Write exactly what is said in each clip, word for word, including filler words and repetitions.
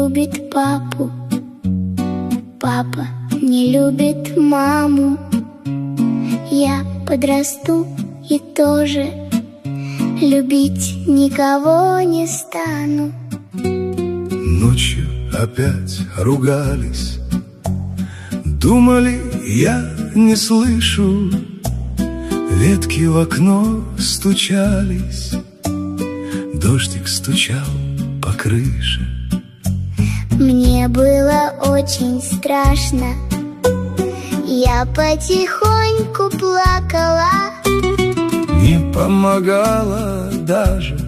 любит папу, папа не любит маму. Я подрасту и тоже любить никого не стану. Ночью опять ругались, думали, я не слышу. Ветки в окно стучались, дождик стучал по крыше. Мне было очень страшно, я потихоньку плакала. Не помогала даже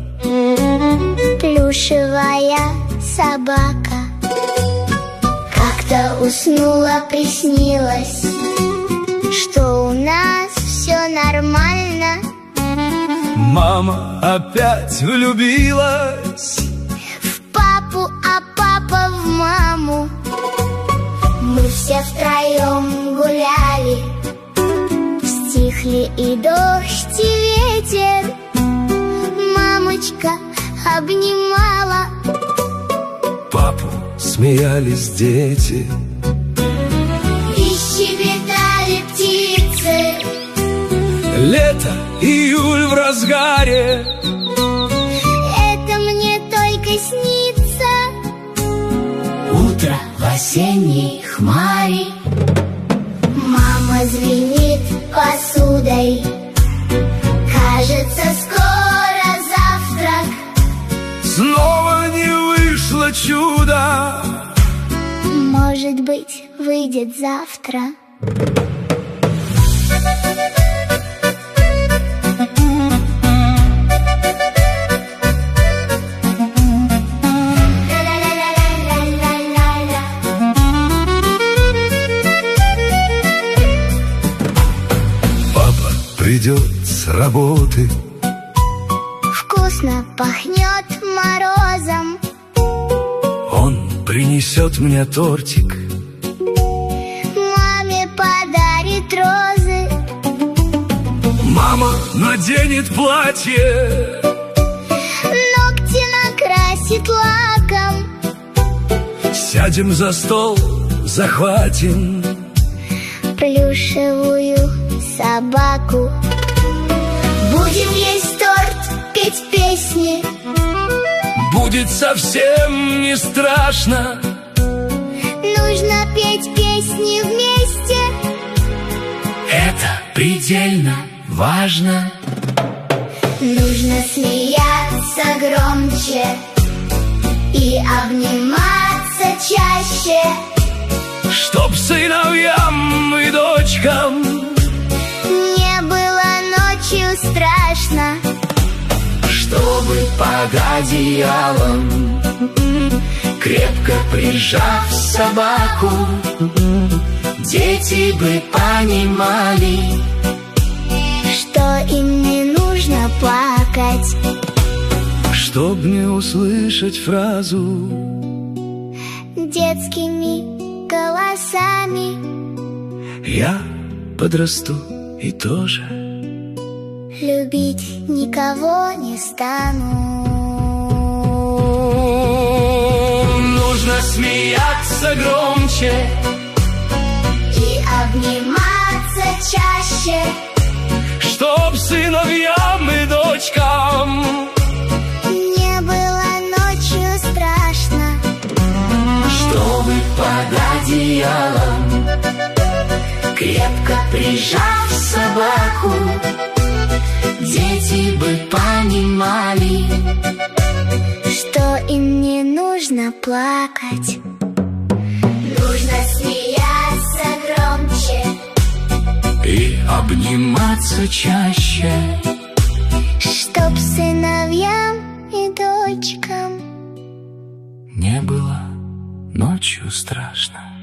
плюшевая собака. Как-то уснула, приснилось, что у нас все нормально. Мама опять влюбилась в папу, а папа в маму. Мы все втроем гуляли, стихли и дождь, и ветер. Мамочка обнимала папу, смеялись дети, и щебетали птицы. Лето, июль в разгаре, это мне только снится. Утро в осенней хмаре. Мама звенит посудой, кажется, скоро завтрак. Снова не вышло чудо, может быть, выйдет завтра. Папа придет с работы, вкусно пахнет морозом. он принесет мне тортик, маме подарит розы. мама наденет платье, ногти накрасит лаком. сядем за стол, захватим плюшевую собаку. Будем есть торт, петь песни. будет совсем не страшно. Нужно петь песни вместе, это предельно важно. нужно смеяться громче и обниматься чаще, чтоб сыновьям и дочкам не было ночью страшно. Чтобы под одеялом, крепко прижав собаку, дети бы понимали, что им не нужно плакать. чтоб не услышать фразу детскими голосами: я подрасту и тоже любить никого не стану. нужно смеяться громче И обниматься чаще, чтоб сыновьям и дочкам не было ночью страшно. чтобы под одеялом, крепко прижав собаку, дети бы понимали, что им не нужно плакать. Нужно смеяться громче и обниматься чаще, чтоб сыновьям и дочкам не было ночью страшно.